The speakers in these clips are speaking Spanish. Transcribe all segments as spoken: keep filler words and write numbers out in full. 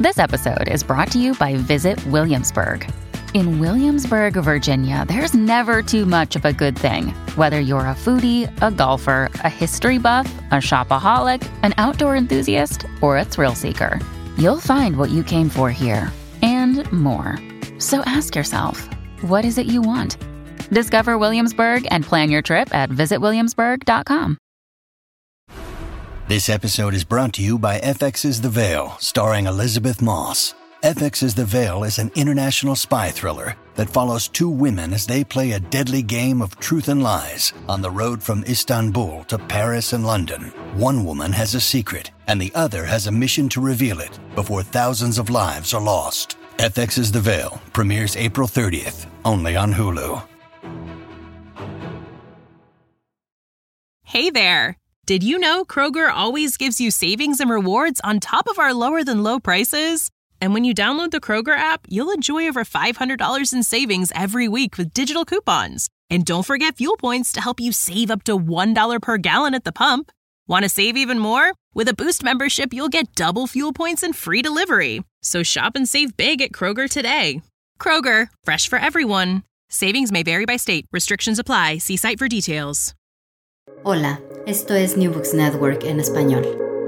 This episode is brought to you by Visit Williamsburg. In Williamsburg, Virginia, there's never too much of a good thing. Whether you're a foodie, a golfer, a history buff, a shopaholic, an outdoor enthusiast, or a thrill seeker, you'll find what you came for here and more. So ask yourself, what is it you want? Discover Williamsburg and plan your trip at visit williamsburg dot com. This episode is brought to you by F X's The Veil, starring Elizabeth Moss. F X's The Veil is an international spy thriller that follows two women as they play a deadly game of truth and lies on the road from Istanbul to Paris and London. One woman has a secret, and the other has a mission to reveal it before thousands of lives are lost. F X's The Veil premieres April thirtieth, only on Hulu. Hey there! Did you know Kroger always gives you savings and rewards on top of our lower-than-low prices? And when you download the Kroger app, you'll enjoy over five hundred dollars in savings every week with digital coupons. And don't forget fuel points to help you save up to one dollar per gallon at the pump. Want to save even more? With a Boost membership, you'll get double fuel points and free delivery. So shop and save big at Kroger today. Kroger, fresh for everyone. Savings may vary by state. Restrictions apply. See site for details. Hola, esto es New Books Network en español.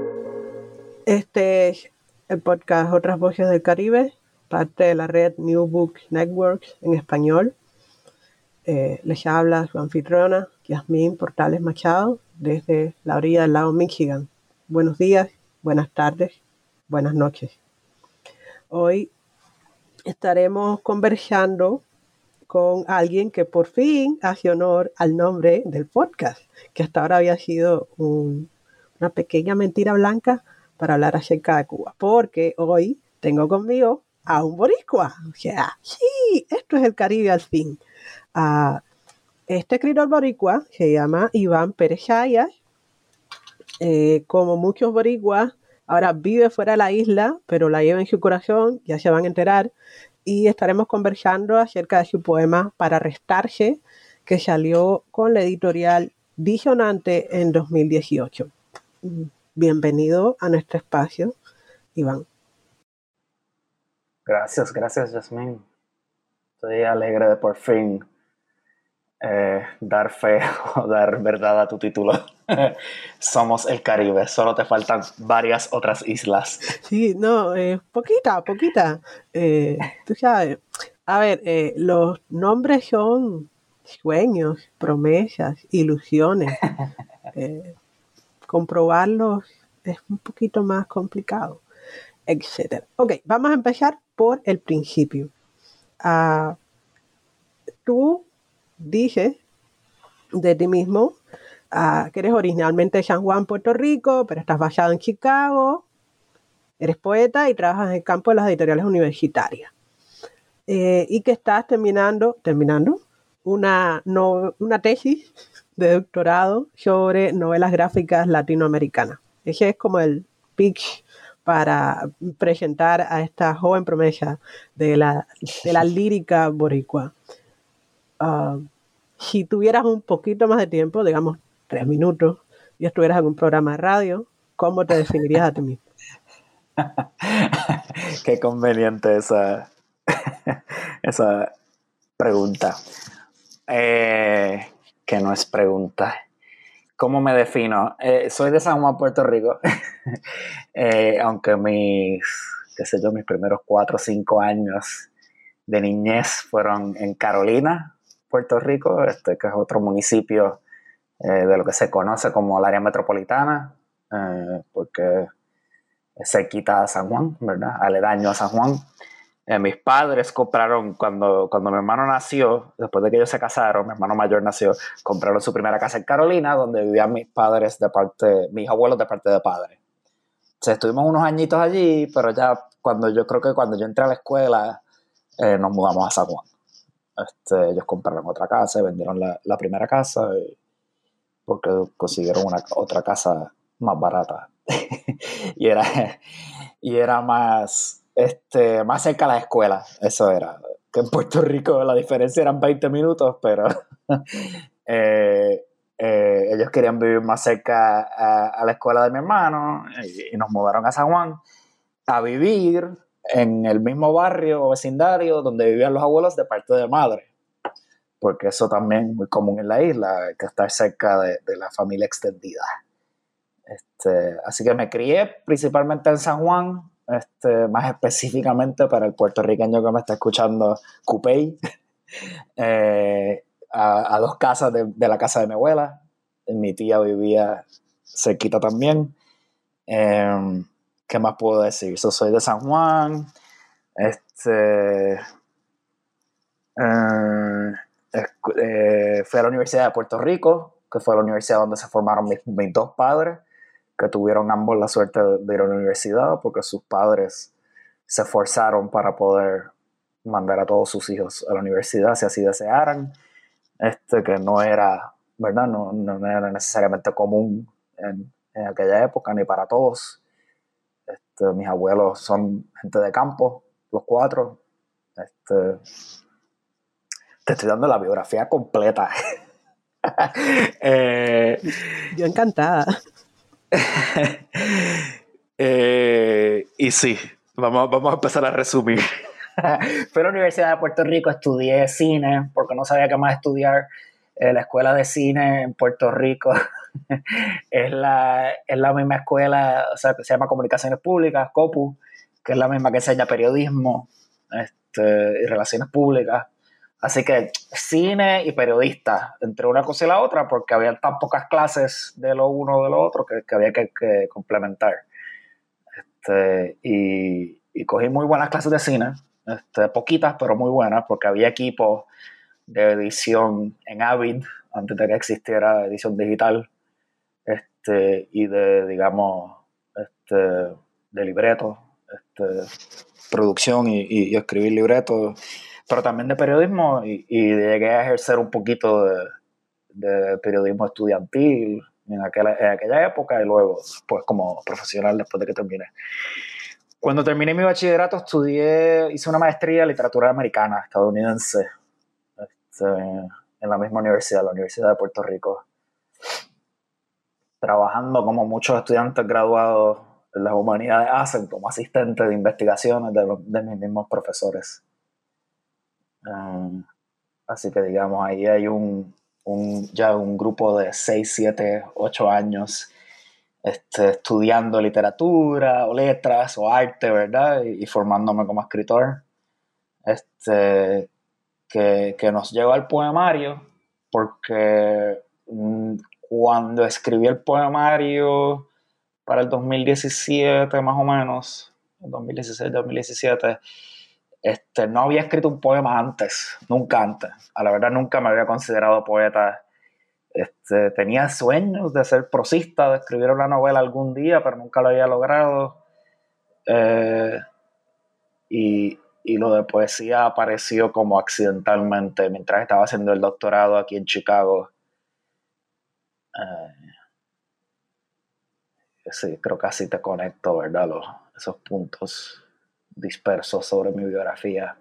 Este es el podcast Otras Voces del Caribe, parte de la red New Books Network en español. Eh, les habla su anfitriona, Yasmín Portales Machado, desde la orilla del lago Michigan. Buenos días, buenas tardes, buenas noches. Hoy estaremos conversando con alguien que por fin hace honor al nombre del podcast, que hasta ahora había sido un, una pequeña mentira blanca para hablar acerca de Cuba, porque hoy tengo conmigo a un boricua. O sea, sí, esto es el Caribe al fin. Uh, este escritor boricua se llama Iván Pérez Sayas. Eh, como muchos boricuas, ahora vive fuera de la isla, pero la lleva en su corazón, ya se van a enterar. Y estaremos conversando acerca de su poema Para restarse, que salió con la editorial Disonante en dos mil dieciocho. Bienvenido a nuestro espacio, Iván. Gracias, gracias, Yasmín. Estoy alegre de por fin eh, dar fe o dar verdad a tu título. Somos el Caribe, solo te faltan varias otras islas. Sí, no, eh, poquita, poquita. Eh, tú sabes, a ver, eh, los nombres son sueños, promesas, ilusiones. Eh, comprobarlos es un poquito más complicado, etcétera. Ok, vamos a empezar por el principio. Uh, tú dices de ti mismo uh, que eres originalmente de San Juan, Puerto Rico, pero estás basado en Chicago, eres poeta y trabajas en el campo de las editoriales universitarias. Eh, y que estás terminando, terminando una, no, una tesis de doctorado sobre novelas gráficas latinoamericanas. Ese es como el pitch para presentar a esta joven promesa de la, de la lírica boricua. Uh, si tuvieras un poquito más de tiempo, digamos tres minutos, y estuvieras en un programa de radio, ¿cómo te definirías a ti mismo? Qué conveniente esa, esa pregunta. Eh, que no es pregunta. ¿Cómo me defino? Eh, soy de San Juan, Puerto Rico. eh, aunque mis, qué sé yo, mis primeros cuatro o cinco años de niñez fueron en Carolina, Puerto Rico, este, que es otro municipio eh, de lo que se conoce como el área metropolitana, eh, porque es cerquita a San Juan, ¿verdad? Aledaño a San Juan. Eh, mis padres compraron, cuando, cuando mi hermano nació, después de que ellos se casaron, mi hermano mayor nació, compraron su primera casa en Carolina, donde vivían mis padres de parte, mis abuelos de parte de padre. Entonces estuvimos unos añitos allí, pero ya cuando yo creo que cuando yo entré a la escuela, eh, nos mudamos a San Juan. Este, ellos compraron otra casa y vendieron la, la primera casa y, porque consiguieron una, otra casa más barata. y, era, y era más... Este, más cerca a la escuela, eso era. Que en Puerto Rico la diferencia eran veinte minutos, pero eh, eh, ellos querían vivir más cerca a, a la escuela de mi hermano y, y nos mudaron a San Juan a vivir en el mismo barrio o vecindario donde vivían los abuelos de parte de madre, porque eso también es muy común en la isla, que estar cerca de, de la familia extendida. Este, así que me crié principalmente en San Juan, este, más específicamente para el puertorriqueño que me está escuchando, Cupey, eh, a, a dos casas de, de la casa de mi abuela. Mi tía vivía cerquita también. Eh, ¿Qué más puedo decir? Yo soy de San Juan. Este, eh, eh, fui a la Universidad de Puerto Rico, que fue la universidad donde se formaron mis, mis dos padres, que tuvieron ambos la suerte de, de ir a la universidad porque sus padres se esforzaron para poder mandar a todos sus hijos a la universidad si así desearan, este, que no era, ¿verdad? No, no era necesariamente común en, en aquella época, ni para todos. Este, mis abuelos son gente de campo, los cuatro. Este, te estoy dando la biografía completa. eh, Yo encantada. eh, y sí, vamos, vamos a empezar a resumir. Fui a la Universidad de Puerto Rico, estudié cine porque no sabía qué más estudiar. Eh, la escuela de cine en Puerto Rico es, la, es la misma escuela, o sea, que se llama Comunicaciones Públicas, COPU, que es la misma que enseña periodismo este, y relaciones públicas. Así que cine y periodista, entre una cosa y la otra, porque había tan pocas clases de lo uno o de lo otro que, que había que, que complementar. Este, y, y cogí muy buenas clases de cine, este, poquitas, pero muy buenas, porque había equipos de edición en Avid, antes de que existiera edición digital, este, y de, digamos, este, de libretos, este, producción y, y, y escribir libretos, pero también de periodismo, y, y llegué a ejercer un poquito de, de periodismo estudiantil en aquella, en aquella época, y luego, pues, como profesional después de que terminé. Cuando terminé mi bachillerato, estudié, hice una maestría en literatura americana estadounidense, este, en la misma universidad, la Universidad de Puerto Rico, trabajando como muchos estudiantes graduados en las humanidades hacen, como asistentes de investigaciones de, los, de mis mismos profesores. Um, así que digamos, ahí hay un, un ya un grupo de seis, siete, ocho años este, estudiando literatura o letras o arte, ¿verdad? Y, y formándome como escritor. Este, que, que nos lleva al poemario, porque mmm, cuando escribí el poemario para el dos mil diecisiete, más o menos, dos mil dieciséis, dos mil diecisiete, Este, no había escrito un poema antes, nunca antes. A la verdad nunca me había considerado poeta. Este, tenía sueños de ser prosista, de escribir una novela algún día, pero nunca lo había logrado. Eh, y, y lo de poesía apareció como accidentalmente mientras estaba haciendo el doctorado aquí en Chicago. Eh, sí, creo que así te conecto, ¿verdad? Los, esos puntos dispersos sobre mi biografía.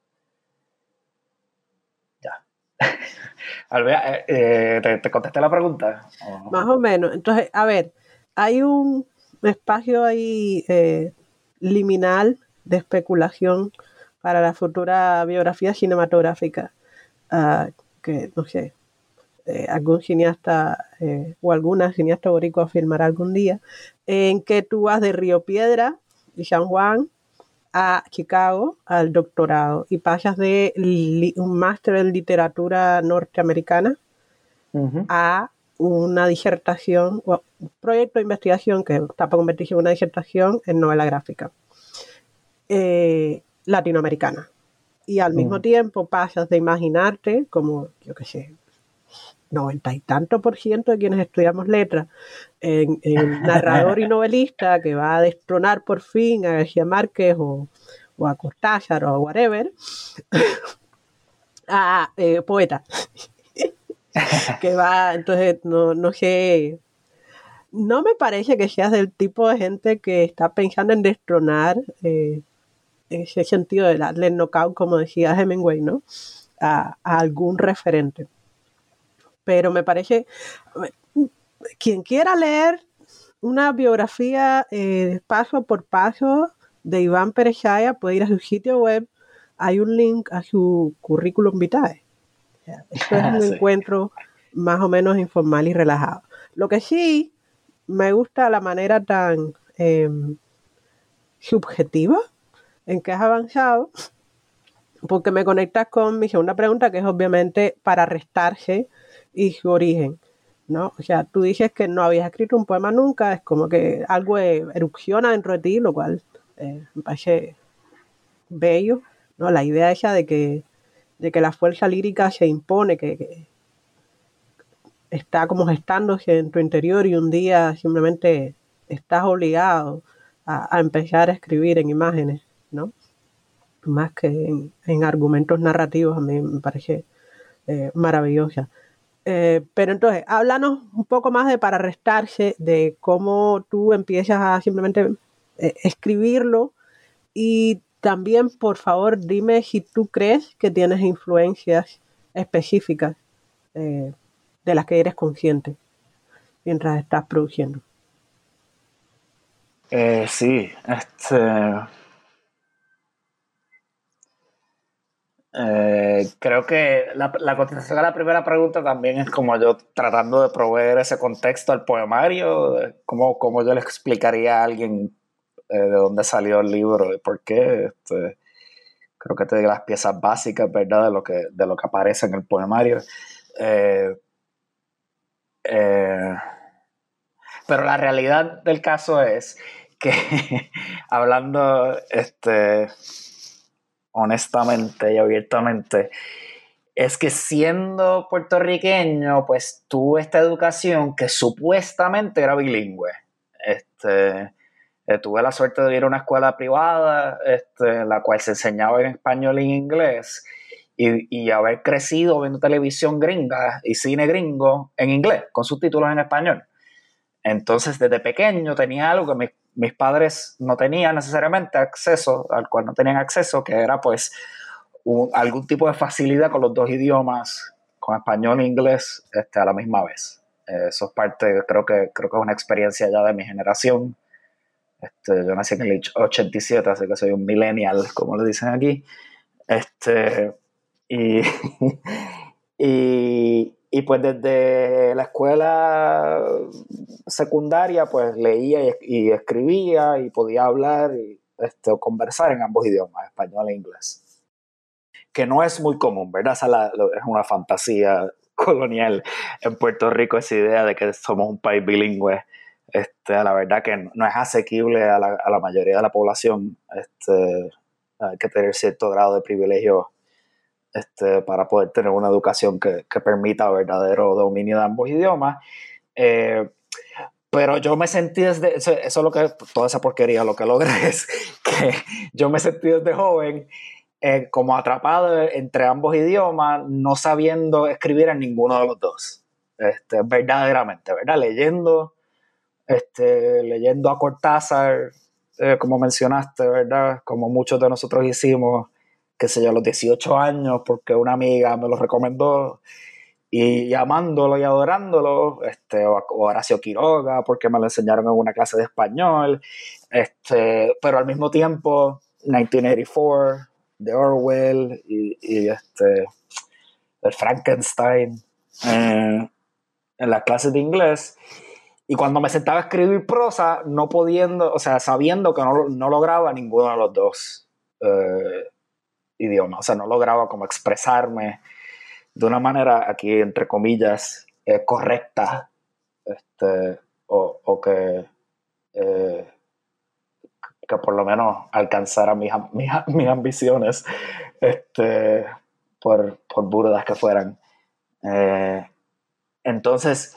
Ya. Albea, eh, ¿te, ¿te contesté la pregunta? ¿O? Más o menos. Entonces, a ver, hay un espacio ahí eh, liminal de especulación para la futura biografía cinematográfica, uh, que, no sé, eh, algún cineasta eh, o alguna cineasta boricua filmará algún día, en que tú vas de Río Piedra y San Juan a Chicago al doctorado y pasas de li- un máster en literatura norteamericana uh-huh. a una disertación, o un proyecto de investigación que está para convertirse en una disertación en novela gráfica eh, latinoamericana. Y al uh-huh. mismo tiempo pasas de imaginarte como, yo qué sé, noventa y tanto por ciento de quienes estudiamos letras, en, en narrador y novelista que va a destronar por fin a García Márquez o, o a Cortázar o a whatever, a eh, poeta. Que va, entonces, no, no sé, no me parece que seas del tipo de gente que está pensando en destronar eh, ese sentido de darle el knockout, como decía Hemingway, ¿no? A, a algún referente. Pero me parece, quien quiera leer una biografía eh, paso por paso de Iván Perechaya, puede ir a su sitio web, hay un link a su currículum vitae. O sea, esto es un sí. encuentro más o menos informal y relajado. Lo que sí me gusta la manera tan eh, subjetiva en que has avanzado, porque me conectas con mi segunda pregunta, que es obviamente para restarse y su origen, ¿no? O sea, tú dices que no habías escrito un poema nunca, es como que algo erupciona dentro de ti, lo cual eh, me parece bello, ¿no? La idea esa de que, de que la fuerza lírica se impone, que, que está como gestándose en tu interior y un día simplemente estás obligado a, a empezar a escribir en imágenes, ¿no? Más que en, en argumentos narrativos, a mí me parece eh, maravillosa. Eh, pero entonces, háblanos un poco más de para restarse, de cómo tú empiezas a simplemente eh, escribirlo, y también, por favor, dime si tú crees que tienes influencias específicas eh, de las que eres consciente mientras estás produciendo. Eh, sí, este... Eh, creo que la, la contestación a la primera pregunta también es como yo tratando de proveer ese contexto al poemario, como, como yo le explicaría a alguien eh, de dónde salió el libro y por qué. Este, creo que te digo las piezas básicas, ¿verdad? De lo que, de lo que aparece en el poemario. Eh, eh, pero la realidad del caso es que hablando este, honestamente y abiertamente, es que siendo puertorriqueño, pues tuve esta educación que supuestamente era bilingüe. Este, eh, tuve la suerte de ir a una escuela privada, este, en la cual se enseñaba en español y en inglés, y, y haber crecido viendo televisión gringa y cine gringo en inglés, con subtítulos en español. Entonces, desde pequeño tenía algo que mis, mis padres no tenían necesariamente acceso, al cual no tenían acceso, que era pues un, algún tipo de facilidad con los dos idiomas, con español e inglés, este, a la misma vez. Eh, eso es parte, creo que, creo que es una experiencia ya de mi generación. Este, yo nací en el ochenta y siete, así que soy un millennial, como le dicen aquí. Este, y, y, y pues desde la escuela secundaria pues leía y, y escribía y podía hablar y este, o conversar en ambos idiomas, español e inglés. Que no es muy común, ¿verdad? Esa es, la, es una fantasía colonial en Puerto Rico, esa idea de que somos un país bilingüe. Este, la verdad que no es asequible a la, a la mayoría de la población. Este, hay que tener cierto grado de privilegio este, para poder tener una educación que, que permita verdadero dominio de ambos idiomas. Eh, pero yo me sentí desde, eso, eso es lo que, toda esa porquería, lo que logré es que yo me sentí desde joven eh, como atrapado entre ambos idiomas, no sabiendo escribir en ninguno de los dos. Este, verdaderamente, ¿verdad? Leyendo, este, leyendo a Cortázar, eh, como mencionaste, ¿verdad? Como muchos de nosotros hicimos, qué sé yo, a los dieciocho años, porque una amiga me lo recomendó, y amándolo y adorándolo, este, o Horacio Quiroga, porque me lo enseñaron en una clase de español, este, pero al mismo tiempo, mil novecientos ochenta y cuatro, de Orwell, y, y este, el Frankenstein, eh, en las clases de inglés. Y cuando me sentaba a escribir prosa, no pudiendo, o sea, sabiendo que no, no lograba ninguno de los dos eh, idiomas, o sea, no lograba como expresarme de una manera, aquí entre comillas, eh, correcta, este, o, o que, eh, que por lo menos alcanzara mis, mis, mis ambiciones, este, por, por burdas que fueran. Eh, entonces,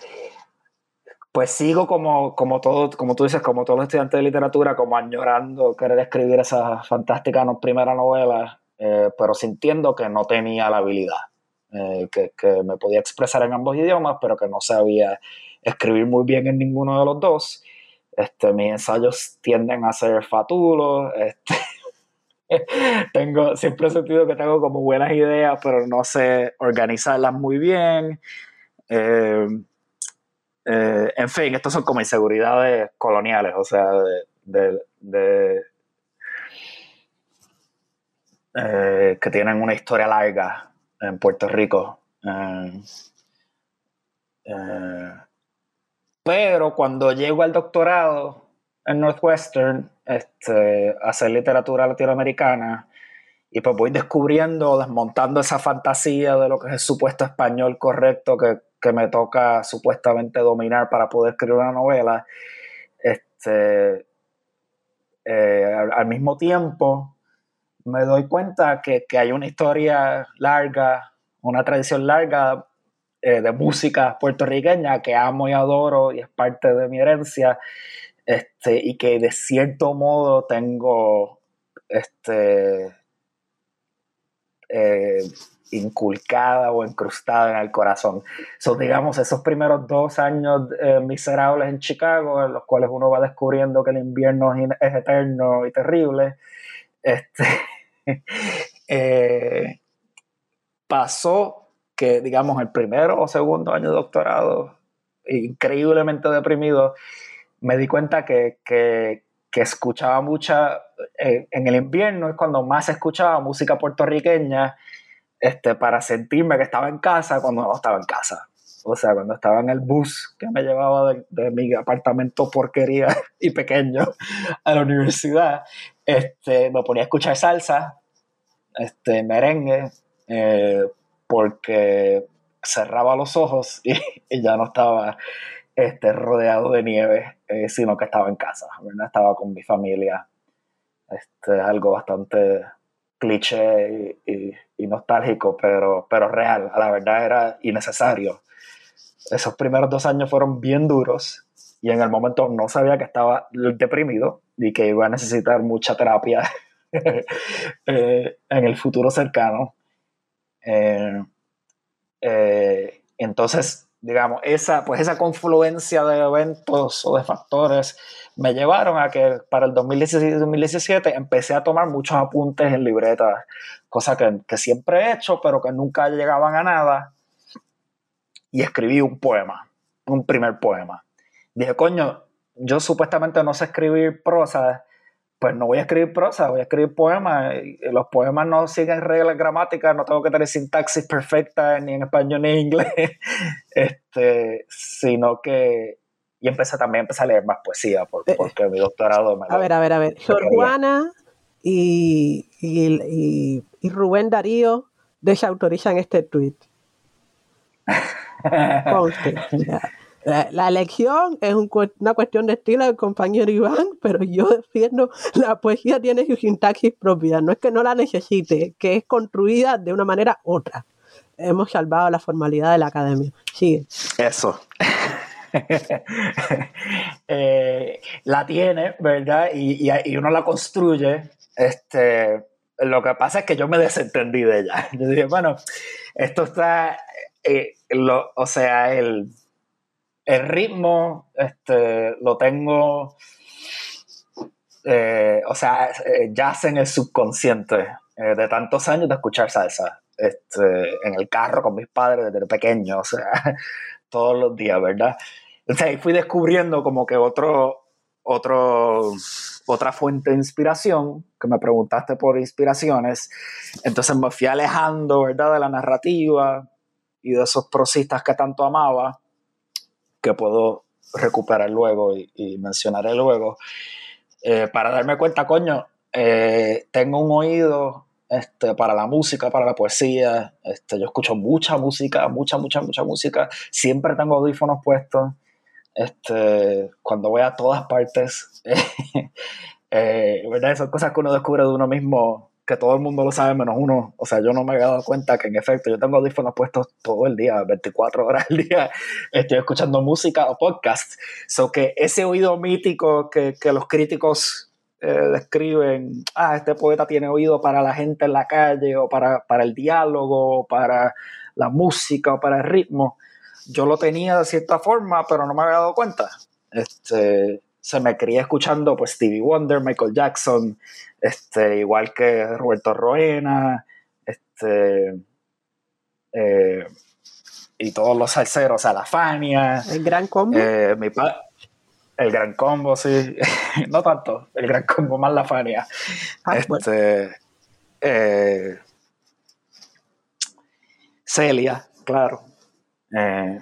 pues sigo como, como, todo, como tú dices, como todos los estudiantes de literatura, como añorando querer escribir esa fantástica no, primera novela, eh, pero sintiendo que no tenía la habilidad. Eh, que, que me podía expresar en ambos idiomas, pero que no sabía escribir muy bien en ninguno de los dos. Este, mis ensayos tienden a ser fatulos. Este, tengo, siempre he sentido que tengo como buenas ideas, pero no sé organizarlas muy bien. Eh, eh, en fin, estos son como inseguridades coloniales, o sea, de, de, de eh, que tienen una historia larga en Puerto Rico. Eh, eh, pero cuando llego al doctorado en Northwestern, este, a hacer literatura latinoamericana, y pues voy descubriendo, desmontando esa fantasía de lo que es el supuesto español correcto que, que me toca supuestamente dominar para poder escribir una novela. Este, eh, al, al mismo tiempo me doy cuenta que, que hay una historia larga, una tradición larga eh, de música puertorriqueña que amo y adoro y es parte de mi herencia, este, y que de cierto modo tengo este, eh, inculcada o incrustada en el corazón. So, digamos, esos primeros dos años eh, miserables en Chicago, en los cuales uno va descubriendo que el invierno es, es eterno y terrible, este, eh, pasó que, digamos, el primero o segundo año de doctorado, increíblemente deprimido, me di cuenta que, que, que escuchaba mucha, eh, en el invierno es cuando más escuchaba música puertorriqueña, este, para sentirme que estaba en casa cuando no estaba en casa. O sea, cuando estaba en el bus que me llevaba de, de mi apartamento porquería y pequeño a la universidad, este, me ponía a escuchar salsa, este, merengue, eh, porque cerraba los ojos y, y ya no estaba este, rodeado de nieve, eh, sino que estaba en casa, ¿verdad? Estaba con mi familia. Este, algo bastante cliché y, y, y nostálgico, pero, pero real. A la verdad era innecesario. Esos primeros dos años fueron bien duros y en el momento no sabía que estaba deprimido y que iba a necesitar mucha terapia eh, en el futuro cercano. Eh, eh, entonces, digamos, esa, pues esa confluencia de eventos o de factores me llevaron a que para el dos mil dieciséis dos mil diecisiete empecé a tomar muchos apuntes en libretas, cosa que, que siempre he hecho, pero que nunca llegaban a nada, y escribí un poema, un primer poema. Dije, coño, yo supuestamente no sé escribir prosa, pues no voy a escribir prosa, voy a escribir poemas. Los poemas no siguen reglas gramáticas, no tengo que tener sintaxis perfecta ni en español ni en inglés, este, sino que... Y empecé también empecé a leer más poesía, porque, porque mi doctorado me A lo, ver, a ver, a ver. Sor Juana y, y, y, y Rubén Darío desautorizan este tweet. Conste. La, la elección es un, una cuestión de estilo del compañero Iván, pero yo defiendo la poesía tiene su sintaxis propia. No es que no la necesite, que es construida de una manera u otra. Hemos salvado la formalidad de la academia. Sigue. Eso. eh, la tiene, ¿verdad? Y, y, y uno la construye. Este, lo que pasa es que yo me desentendí de ella. Yo dije, bueno, esto está, eh, lo, o sea, el, el ritmo, este, lo tengo, eh, o sea, eh, yace en el subconsciente eh, de tantos años de escuchar salsa, este, en el carro con mis padres desde pequeño, o sea, todos los días, ¿verdad? Entonces ahí fui descubriendo como que otro, otro, otra fuente de inspiración, que me preguntaste por inspiraciones. Entonces me fui alejando, ¿verdad?, de la narrativa y de esos prosistas que tanto amaba, que puedo recuperar luego y, y mencionaré luego, eh, para darme cuenta, coño, eh, tengo un oído este, para la música, para la poesía. Este, yo escucho mucha música, mucha, mucha, mucha música. Siempre tengo audífonos puestos. Este, cuando voy a todas partes, eh, ¿verdad? Son cosas que uno descubre de uno mismo, que todo el mundo lo sabe menos uno. O sea, yo no me había dado cuenta que en efecto yo tengo audífonos puestos todo el día, veinticuatro horas al día, estoy escuchando música o podcast. So que ese oído mítico que, que los críticos eh, describen, ah, este poeta tiene oído para la gente en la calle, o para, para el diálogo, o para la música, o para el ritmo. Yo lo tenía de cierta forma, pero no me había dado cuenta. Este, se me crié escuchando pues Stevie Wonder, Michael Jackson, este, igual que Roberto Roena, este, eh, y todos los salseros, o sea, la Fania. El Gran Combo. Eh, mi pa- el Gran Combo, sí. No tanto, el Gran Combo, más la Fania. Ah, este, Eh, Celia, claro. Eh,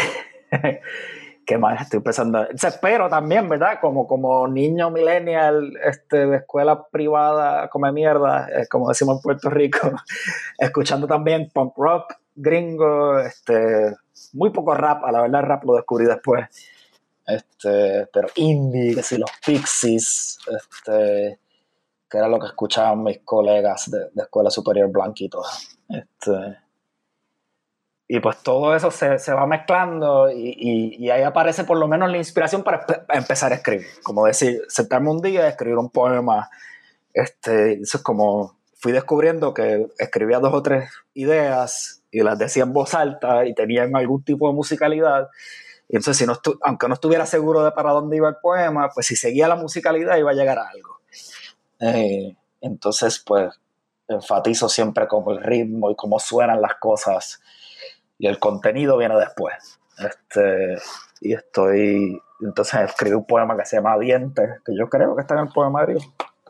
¿Qué más estoy pensando? Pero también, ¿verdad? Como, como niño millennial este, de escuela privada, come mierda, eh, como decimos en Puerto Rico, escuchando también punk rock gringo, este, muy poco rap, a la verdad el rap lo descubrí después, este, pero indie, que si los Pixies, este, que era lo que escuchaban mis colegas de, de escuela superior blanquitos. Este, y pues todo eso se, se va mezclando y, y, y ahí aparece por lo menos la inspiración para empezar a escribir. Como decir, sentarme un día y escribir un poema. Este, eso es como, fui descubriendo que escribía dos o tres ideas y las decía en voz alta y tenían algún tipo de musicalidad. Y entonces, si no estu- aunque no estuviera seguro de para dónde iba el poema, pues si seguía la musicalidad iba a llegar a algo. Eh, entonces, pues, enfatizo siempre como el ritmo y cómo suenan las cosas. Y el contenido viene después. Este, y estoy... Entonces escribí un poema que se llama Dientes, que yo creo que está en el poemario.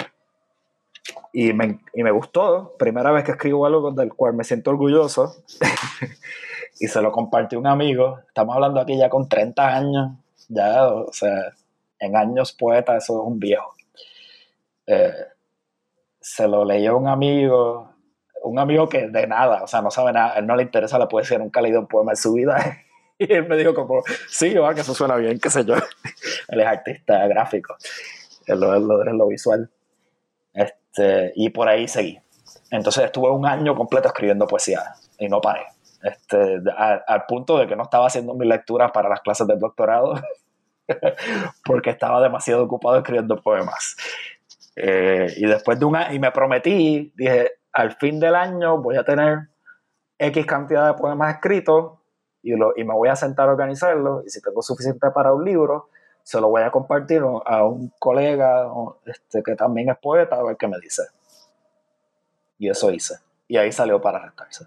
Y me, y me gustó. Primera vez que escribo algo del cual me siento orgulloso. Y se lo compartí a un amigo. Estamos hablando aquí ya con treinta años. Ya, o sea, en años poeta, eso es un viejo. Eh, se lo leyó un amigo... un amigo que de nada, o sea, no sabe nada, a él no le interesa la poesía, nunca ha leído un poema en su vida. Y él me dijo como, sí, va, que eso suena bien, qué sé yo. Él es artista gráfico, él lo, él lo, él lo visual. Este, y por ahí seguí. Entonces estuve un año completo escribiendo poesía y no paré. Este, a, al punto de que no estaba haciendo mis lecturas para las clases de doctorado porque estaba demasiado ocupado escribiendo poemas. Eh, y después de un año, y me prometí, dije, al fin del año voy a tener X cantidad de poemas escritos y, lo, y me voy a sentar a organizarlos, y si tengo suficiente para un libro, se lo voy a compartir a un colega este, que también es poeta, a ver qué me dice. Y eso hice. Y ahí salió Para Restarse.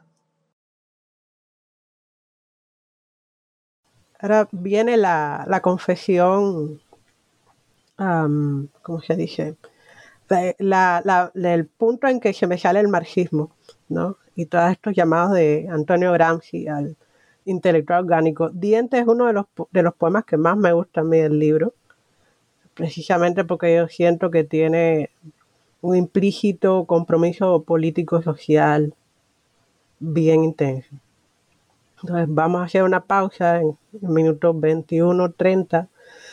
Ahora viene la, la confesión, um, ¿cómo se dice? La, la, el punto en que se me sale el marxismo, ¿no? Y todos estos llamados de Antonio Gramsci al intelectual orgánico. Dientes es uno de los, de los poemas que más me gusta a mí del libro, precisamente porque yo siento que tiene un implícito compromiso político-social bien intenso. Entonces vamos a hacer una pausa en el minuto veintiuno treinta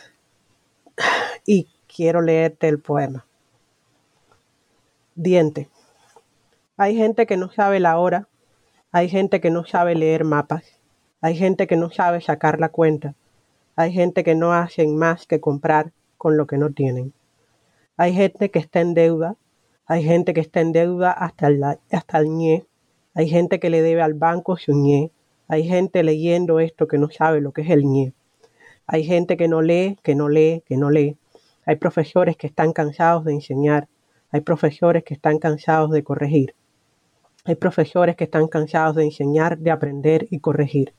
y quiero leerte el poema. Diente. Hay gente que no sabe la hora, hay gente que no sabe leer mapas, hay gente que no sabe sacar la cuenta, hay gente que no hacen más que comprar con lo que no tienen. Hay gente que está en deuda, hay gente que está en deuda hasta el, hasta el ñe, hay gente que le debe al banco su ñe, hay gente leyendo esto que no sabe lo que es el ñe, hay gente que no lee, que no lee, que no lee, hay profesores que están cansados de enseñar, hay profesores que están cansados de corregir. Hay profesores que están cansados de enseñar, de aprender y corregir.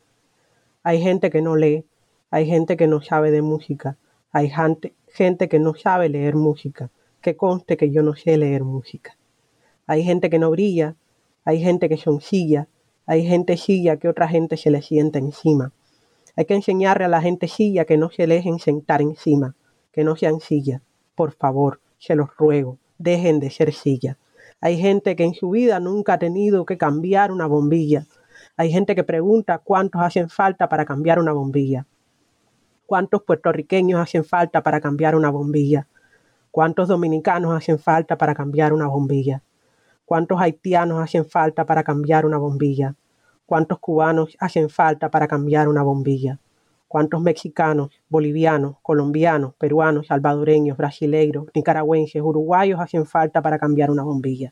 Hay gente que no lee, hay gente que no sabe de música, hay gente, gente que no sabe leer música, que conste que yo no sé leer música. Hay gente que no brilla, hay gente que son silla, hay gente silla que otra gente se le sienta encima. Hay que enseñarle a la gente silla que no se dejen sentar encima, que no sean silla. Por favor, se los ruego, dejen de ser silla. Hay gente que en su vida nunca ha tenido que cambiar una bombilla. Hay gente que pregunta cuántos hacen falta para cambiar una bombilla. ¿Cuántos puertorriqueños hacen falta para cambiar una bombilla? ¿Cuántos dominicanos hacen falta para cambiar una bombilla? ¿Cuántos haitianos hacen falta para cambiar una bombilla? ¿Cuántos cubanos hacen falta para cambiar una bombilla? ¿Cuántos mexicanos, bolivianos, colombianos, peruanos, salvadoreños, brasileiros, nicaragüenses, uruguayos hacen falta para cambiar una bombilla?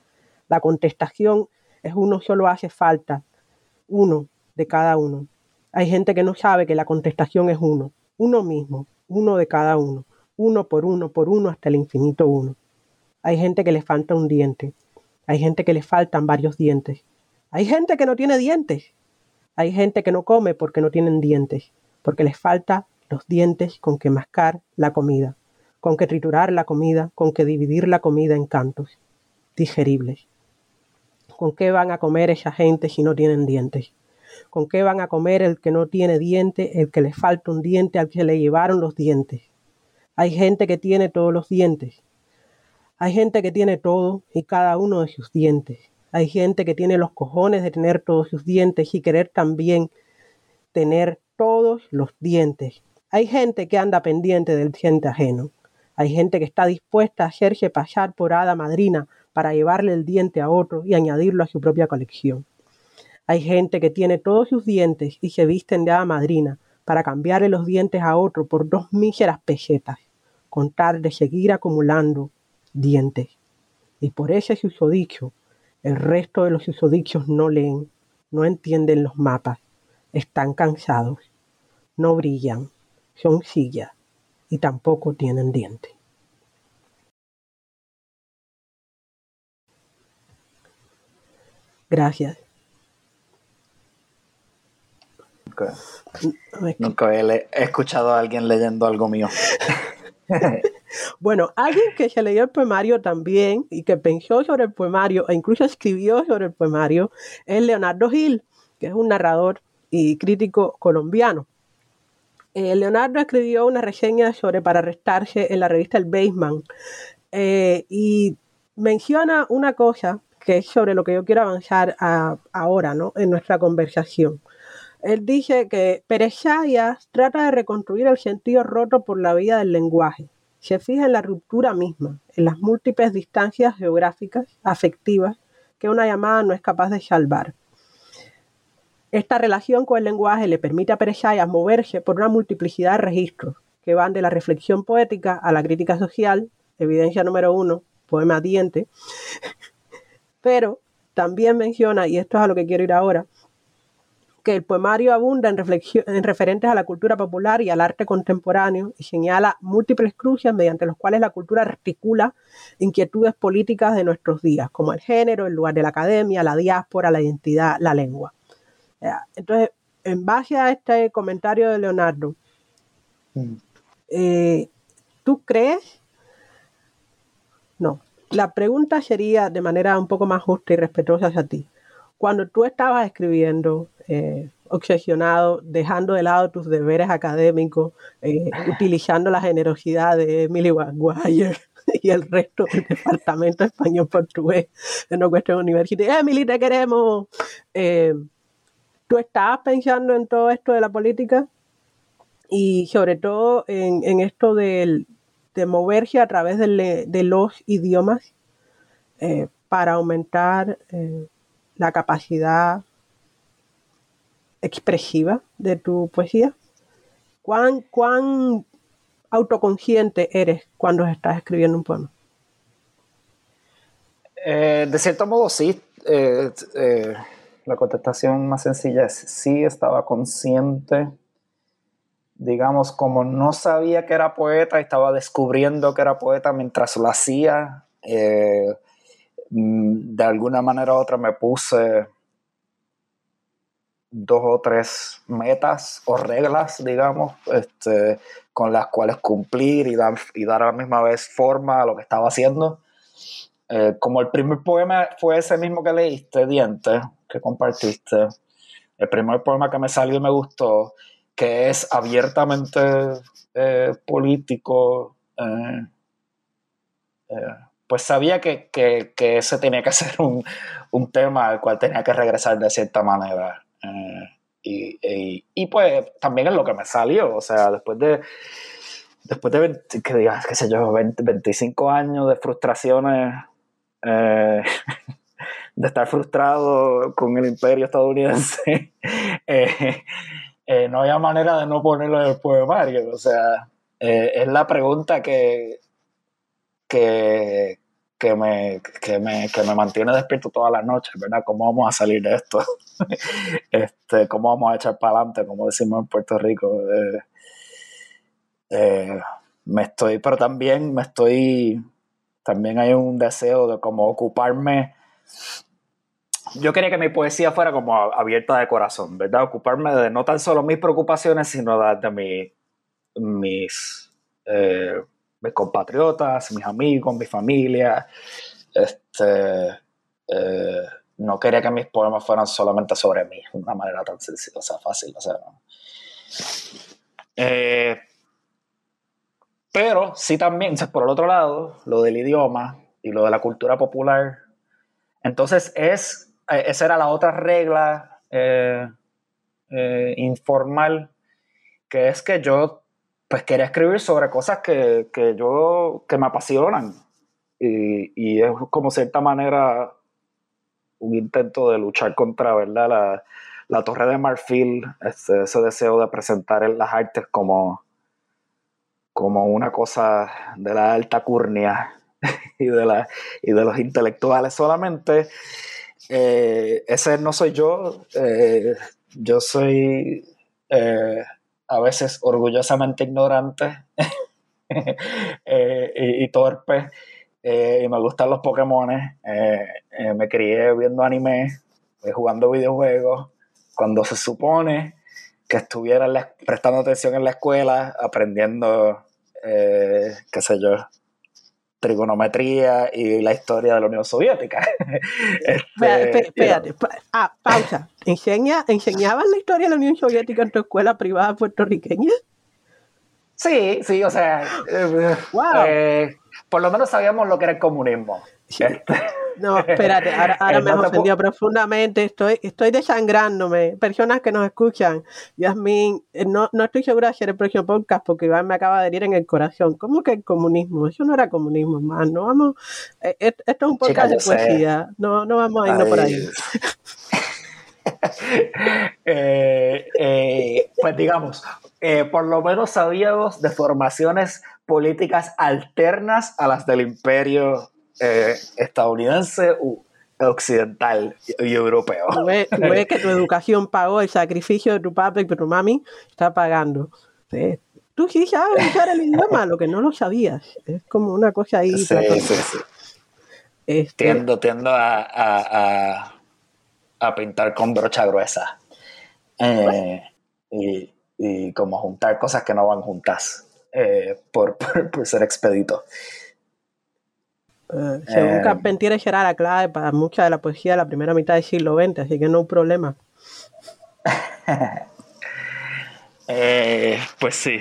La contestación es uno solo hace falta, uno de cada uno. Hay gente que no sabe que la contestación es uno, uno mismo, uno de cada uno, uno por uno, por uno hasta el infinito uno. Hay gente que le falta un diente, hay gente que le faltan varios dientes, hay gente que no tiene dientes. Hay gente que no come porque no tienen dientes, porque les falta los dientes con que mascar la comida, con que triturar la comida, con que dividir la comida en cantos digeribles. ¿Con qué van a comer esa gente si no tienen dientes? ¿Con qué van a comer el que no tiene diente, el que le falta un diente, al que le llevaron los dientes? Hay gente que tiene todos los dientes. Hay gente que tiene todo y cada uno de sus dientes. Hay gente que tiene los cojones de tener todos sus dientes y querer también tener todos los dientes. Hay gente que anda pendiente del diente ajeno. Hay gente que está dispuesta a hacerse pasar por hada madrina para llevarle el diente a otro y añadirlo a su propia colección. Hay gente que tiene todos sus dientes y se visten de hada madrina para cambiarle los dientes a otro por dos míseras pesetas, con tal de seguir acumulando dientes. Y por ese susodicho, el resto de los susodichos no leen, no entienden los mapas, están cansados, no brillan, son sillas y tampoco tienen dientes. Gracias. Nunca, nunca he, he escuchado a alguien leyendo algo mío. Bueno, alguien que se leyó el poemario también y que pensó sobre el poemario e incluso escribió sobre el poemario es Leonardo Gil, que es un narrador y crítico colombiano. Eh, Leonardo escribió una reseña sobre Para Restarse en la revista El Baseman eh, y menciona una cosa que es sobre lo que yo quiero avanzar a, ahora, ¿no?, en nuestra conversación. Él dice que Pérez Sayas trata de reconstruir el sentido roto por la vía del lenguaje. Se fija en la ruptura misma, en las múltiples distancias geográficas, afectivas, que una llamada no es capaz de salvar. Esta relación con el lenguaje le permite a Pérez Sayas moverse por una multiplicidad de registros que van de la reflexión poética a la crítica social, evidencia número uno, poema diente, pero también menciona, y esto es a lo que quiero ir ahora, que el poemario abunda en, en referentes a la cultura popular y al arte contemporáneo y señala múltiples cruces mediante los cuales la cultura articula inquietudes políticas de nuestros días, como el género, el lugar de la academia, la diáspora, la identidad, la lengua. Entonces, en base a este comentario de Leonardo, mm. eh, ¿tú crees? No. La pregunta sería de manera un poco más justa y respetuosa hacia ti. Cuando tú estabas escribiendo, eh, obsesionado, dejando de lado tus deberes académicos, eh, utilizando la generosidad de Emily Maguire y el resto del departamento español-portugués de Northwestern University, Emily, te queremos. Eh, ¿Tú estabas pensando en todo esto de la política? Y sobre todo en, en esto de, de moverse a través de, de los idiomas eh, para aumentar eh, la capacidad expresiva de tu poesía. ¿Cuán, cuán autoconsciente eres cuando estás escribiendo un poema? Eh, de cierto modo, sí. Eh, eh, la contestación más sencilla es sí, estaba consciente. Digamos, como no sabía que era poeta, estaba descubriendo que era poeta mientras lo hacía. Eh, de alguna manera u otra me puse dos o tres metas o reglas, digamos, este, con las cuales cumplir y dar, y dar a la misma vez forma a lo que estaba haciendo. Eh, como el primer poema fue ese mismo que leíste, Diente, que compartiste, el primer poema que me salió y me gustó, que es abiertamente eh, político, eh, eh, pues sabía que, que, que ese tenía que ser un, un tema al cual tenía que regresar de cierta manera. Eh, y, y, y pues también es lo que me salió, o sea, después de después de veinte, que digas, qué sé yo, veinte, veinticinco años de frustraciones, eh, de estar frustrado con el imperio estadounidense, eh, eh, no había manera de no ponerlo en el poemario, o sea, eh, es la pregunta que que Que me, que, me, que me mantiene despierto todas las noches, ¿verdad? ¿Cómo vamos a salir de esto? este, ¿Cómo vamos a echar para adelante? Como decimos en Puerto Rico. Eh, eh, me estoy, pero también me estoy, también hay un deseo de como ocuparme. Yo quería que mi poesía fuera como abierta de corazón, ¿verdad? Ocuparme de no tan solo mis preocupaciones, sino de, de mi, mis... Eh, mis compatriotas, mis amigos, mi familia, este, eh, no quería que mis poemas fueran solamente sobre mí, de una manera tan sencilla, o sea, fácil, o sea, no. Eh, pero sí también, o sea, por el otro lado, lo del idioma y lo de la cultura popular, entonces es, eh, esa era la otra regla eh, eh, informal, que es que yo pues quería escribir sobre cosas que, que yo, que me apasionan, y, y es como cierta manera un intento de luchar contra, ¿verdad?, la, la Torre de Marfil, ese, ese deseo de presentar en las artes como, como una cosa de la alta curnia y de, la, y de los intelectuales solamente. Eh, ese no soy yo. Eh, yo soy eh, a veces orgullosamente ignorante eh, y, y torpe. Eh, y me gustan los Pokémones. Eh, eh, me crié viendo anime, eh, jugando videojuegos. Cuando se supone que estuviera en la, prestando atención en la escuela, aprendiendo, eh, qué sé yo, trigonometría y la historia de la Unión Soviética. este, espérate, pa, ah, pausa. ¿Enseña, ¿Enseñabas la historia de la Unión Soviética en tu escuela privada puertorriqueña? Sí, sí, o sea, eh, wow. eh, por lo menos sabíamos lo que era el comunismo. Sí. No, espérate, ahora, ahora me has ofendido profundamente, estoy, estoy desangrándome. Personas que nos escuchan, Yasmín, no, no estoy segura de hacer el próximo podcast porque Iván me acaba de herir en el corazón. ¿Cómo que el comunismo? Eso no era comunismo, man. No vamos, eh, esto es un podcast Chica, de poesía, no, no vamos a irnos Ay. por ahí. eh, eh, pues digamos, eh, por lo menos sabíamos de formaciones políticas alternas a las del imperio eh, estadounidense, uh, occidental y, y europeo. Tú ves, tú ves que tu educación pagó el sacrificio de tu papá y de tu mami, está pagando. ¿Sí? Tú sí sabes usar el idioma, lo que no lo sabías. Es como una cosa ahí. Sí, sí, sí. Este, tiendo, tiendo a, a, a a pintar con brocha gruesa eh, y, y como juntar cosas que no van juntas eh, por, por, por ser expedito. Uh, según eh, Carpentier, esa era la clave para mucha de la poesía de la primera mitad del siglo veinte, así que no hay problema. eh, pues sí.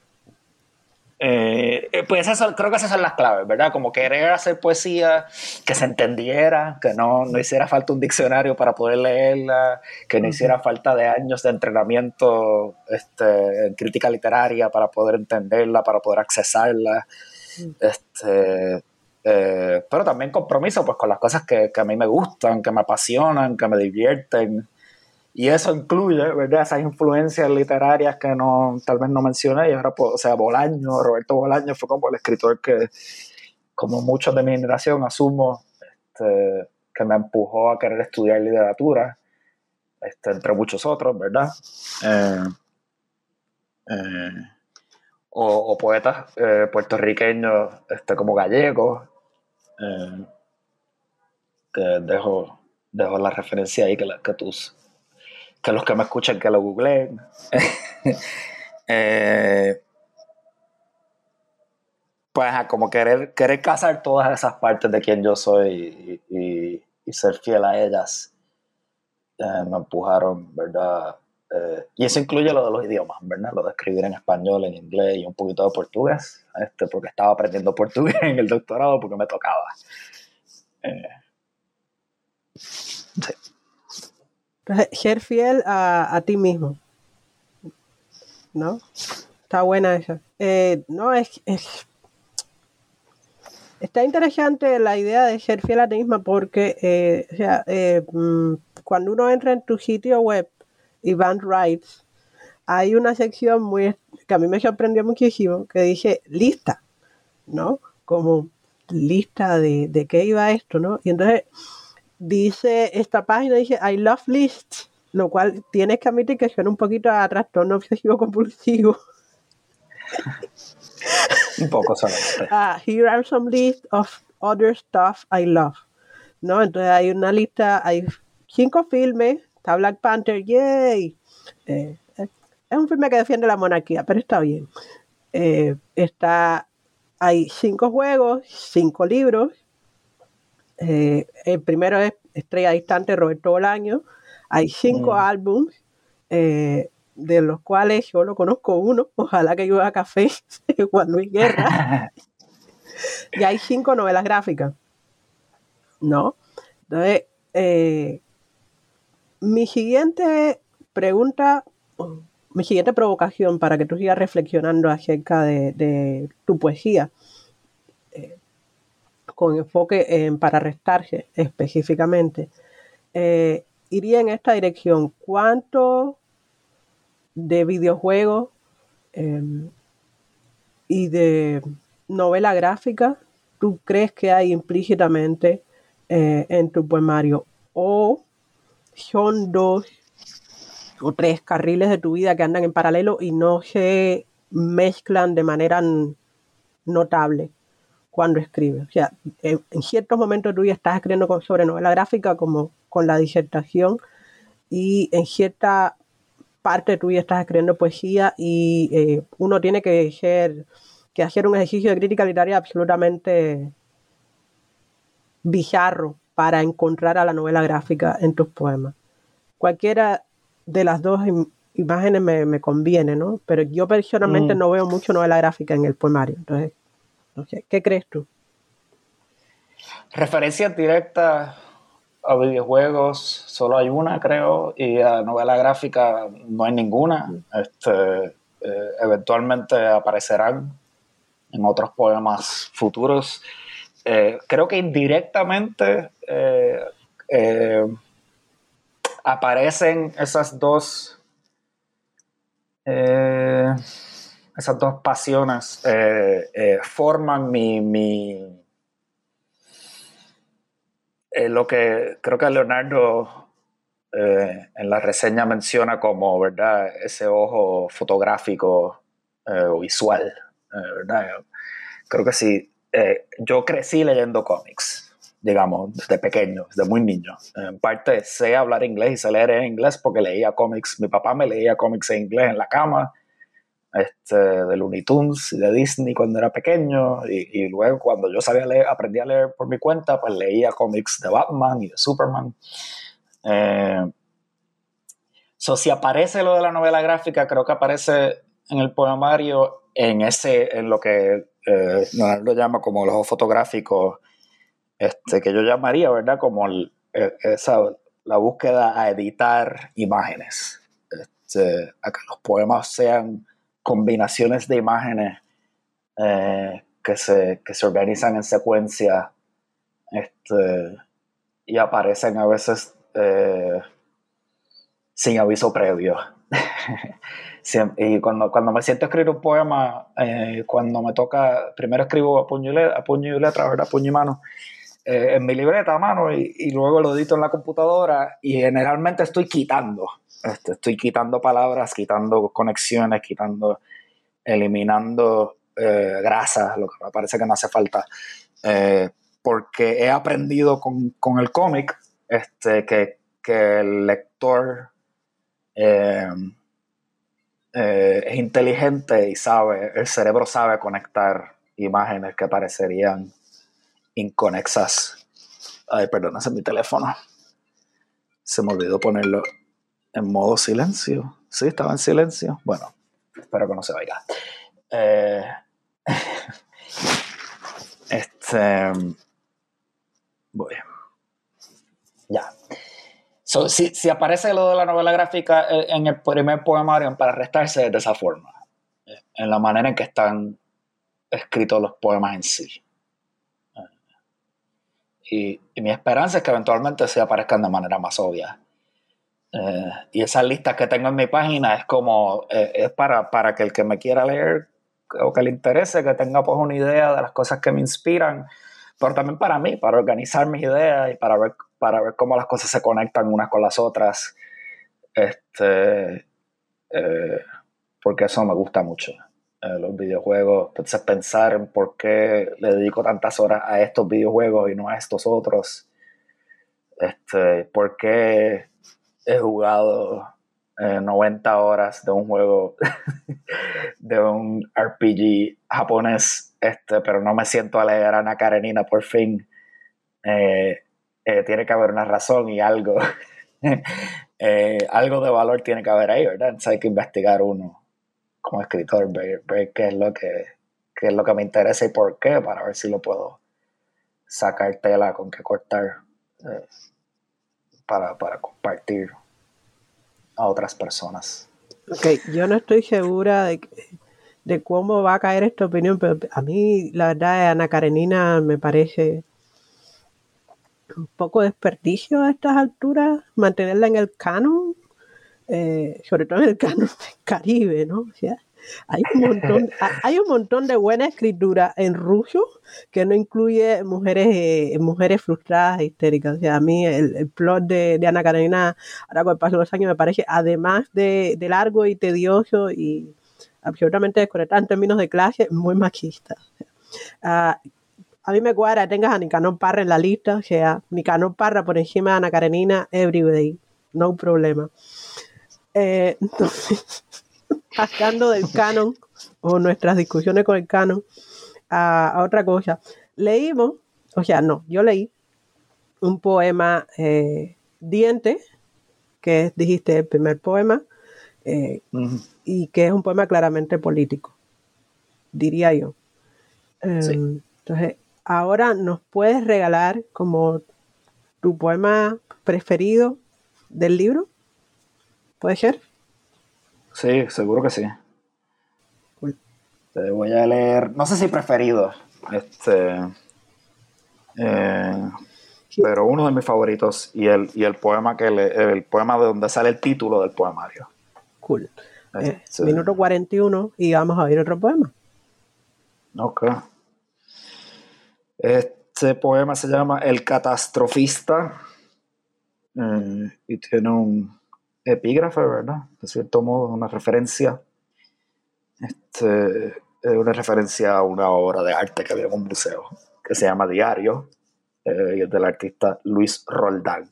Eh, pues eso, creo que esas son las claves, ¿verdad? Como querer hacer poesía que se entendiera, que no, no hiciera falta un diccionario para poder leerla, que no hiciera falta de años de entrenamiento este, en crítica literaria para poder entenderla, para poder accesarla. Este, eh, pero también compromiso pues, con las cosas que, que a mí me gustan, que me apasionan, que me divierten. Y eso incluye, ¿verdad?, esas influencias literarias que no, tal vez no mencioné. Y ahora, pues, o sea, Bolaño, Roberto Bolaño fue como el escritor que, como muchos de mi generación, asumo, este, que me empujó a querer estudiar literatura, este, entre muchos otros, ¿verdad? Eh, eh, o, o poetas eh, puertorriqueños este, como Gallego, eh, que dejo, dejo la referencia ahí que, la, que tus... que los que me escuchan que lo googleen. eh, pues como querer, querer cazar todas esas partes de quien yo soy y, y, y ser fiel a ellas eh, me empujaron, ¿verdad? Eh, y eso incluye lo de los idiomas, ¿verdad? Lo de escribir en español, en inglés y un poquito de portugués, este, porque estaba aprendiendo portugués en el doctorado porque me tocaba. Eh, sí. Ser fiel a, a ti mismo, ¿no? Está buena esa. Eh, no, es, es... Está interesante la idea de ser fiel a ti misma porque, eh, o sea, eh, cuando uno entra en tu sitio web, Eventbrite, hay una sección muy que a mí me sorprendió muchísimo que dice lista, ¿no? Como lista de, de qué iba esto, ¿no? Y entonces dice, esta página dice I love lists, lo cual tienes que admitir que suena un poquito a trastorno obsesivo compulsivo. Un poco solamente. Uh, here are some lists of other stuff I love, ¿no? Entonces hay una lista, hay cinco filmes, está Black Panther, yay. Eh, es un filme que defiende la monarquía, pero está bien. Eh, está, hay cinco juegos, cinco libros. Eh, el primero es Estrella Distante, Roberto Bolaño. Hay cinco mm. álbumes, eh, de los cuales yo lo conozco uno, Ojalá que llueva café, Juan Luis Guerra. Y hay cinco novelas gráficas, ¿no? Entonces, eh, mi siguiente pregunta, mi siguiente provocación para que tú sigas reflexionando acerca de, de tu poesía, eh, con enfoque en Para Restarse específicamente, eh, iría en esta dirección. ¿Cuánto de videojuegos eh, y de novela gráfica tú crees que hay implícitamente eh, en tu poemario? ¿O son dos o tres carriles de tu vida que andan en paralelo y no se mezclan de manera notable cuando escribes? O sea, en, en ciertos momentos tú ya estás escribiendo con, sobre novela gráfica, como con la disertación, y en cierta parte tú ya estás escribiendo poesía, y eh, uno tiene que hacer, que hacer un ejercicio de crítica literaria absolutamente bizarro para encontrar a la novela gráfica en tus poemas. Cualquiera de las dos im- imágenes me, me conviene, ¿no? Pero yo personalmente mm. no veo mucho novela gráfica en el poemario. Entonces, no sé, ¿qué crees tú? Referencias directas a videojuegos solo hay una, creo, y a novela gráfica no hay ninguna. Mm. Este, eh, eventualmente aparecerán en otros poemas futuros. Eh, creo que indirectamente eh, eh, aparecen esas dos eh, esas dos pasiones, eh, eh, forman mi, mi eh, lo que creo que Leonardo eh, en la reseña menciona como, ¿verdad?, ese ojo fotográfico eh, o visual, eh, ¿verdad? Creo que sí. Eh, yo crecí leyendo cómics, digamos, desde pequeño, desde muy niño. En parte sé hablar inglés y sé leer en inglés porque leía cómics. Mi papá me leía cómics en inglés en la cama, este, de Looney Tunes y de Disney cuando era pequeño, y, y luego cuando yo sabía leer, aprendí a leer por mi cuenta, pues leía cómics de Batman y de Superman. Eh, so, si aparece lo de la novela gráfica, creo que aparece en el poemario en ese, en lo que eh, Leonardo llama como el ojo fotográfico, este, que yo llamaría, ¿verdad?, como el, esa, la búsqueda a editar imágenes, este, a que los poemas sean combinaciones de imágenes eh, que, se, que se organizan en secuencia, este, y aparecen a veces eh, sin aviso previo. Y cuando, cuando me siento a escribir un poema, eh, cuando me toca, primero escribo a puño y letra, a puño y letra, ¿verdad?, puño y mano, eh, en mi libreta a mano, y, y luego lo edito en la computadora, y generalmente estoy quitando, este, estoy quitando palabras, quitando conexiones, quitando, eliminando eh, grasa, lo que me parece que no hace falta, eh, porque he aprendido con, con el cómic este, que, que el lector eh, eh, es inteligente y sabe, el cerebro sabe conectar imágenes que parecerían inconexas. Ay, perdón, ese es mi teléfono. Se me olvidó ponerlo en modo silencio. Sí, estaba en silencio. Bueno, espero que no se oiga. Eh, este, voy. Ya. So, si, si aparece lo de la novela gráfica en el primer poemario, Para Restarse, de esa forma, en la manera en que están escritos los poemas en sí. Y, y mi esperanza es que eventualmente se aparezcan de manera más obvia. Eh, y esas listas que tengo en mi página es como, eh, es para, para que el que me quiera leer o que le interese, que tenga pues una idea de las cosas que me inspiran, pero también para mí, para organizar mis ideas y para ver, para ver cómo las cosas se conectan unas con las otras, este, eh, porque eso me gusta mucho. Eh, los videojuegos, entonces pensar en por qué le dedico tantas horas a estos videojuegos y no a estos otros, este, por qué he jugado eh, noventa horas de un juego de un R P G japonés, este, pero no me siento a leer a Ana Karenina por fin. Eh, eh, tiene que haber una razón y algo, eh, algo de valor tiene que haber ahí, ¿verdad? Entonces hay que investigar uno como escritor, ver, ver qué es lo que, qué es lo que me interesa y por qué, para ver si lo puedo sacar tela con que cortar eh, para, para compartir a otras personas. Ok, yo no estoy segura de, de cómo va a caer esta opinión, pero a mí la verdad Ana Karenina me parece un poco desperdicio a estas alturas mantenerla en el canon, eh, sobre todo en el canon del Caribe, ¿no? O sea, hay un montón, hay un montón de buena escritura en ruso que no incluye mujeres, eh, mujeres frustradas e histéricas. O sea, a mí el, el plot de, de Ana Karenina, ahora con el paso de los años, me parece, además de, de largo y tedioso y absolutamente desconectado en términos de clase, muy machista. Uh, a mí me cuadra, tengas a Nicanor Parra en la lista, o sea, Nicanor Parra por encima de Ana Karenina, every day, no problema. Eh, entonces, pasando del canon o nuestras discusiones con el canon a, a otra cosa, leímos, o sea, no, yo leí un poema eh, Diente, que es, dijiste, el primer poema, eh, uh-huh. y que es un poema claramente político, diría yo. Um, sí. Entonces, ahora nos puedes regalar como tu poema preferido del libro, ¿puede ser? Sí, seguro que sí. Cool. Te voy a leer, no sé si preferido, este, eh, sí. pero uno de mis favoritos y el, y el poema que le, el poema de donde sale el título del poemario. Cool. Este, eh, minuto cuarenta y uno y vamos a oír otro poema. Ok. Este poema se llama El Catastrofista eh, y tiene un epígrafe, ¿verdad? De cierto modo, una referencia. Este, es una referencia a una obra de arte que había en un museo que se llama Diario eh, y es del artista Luis Roldán.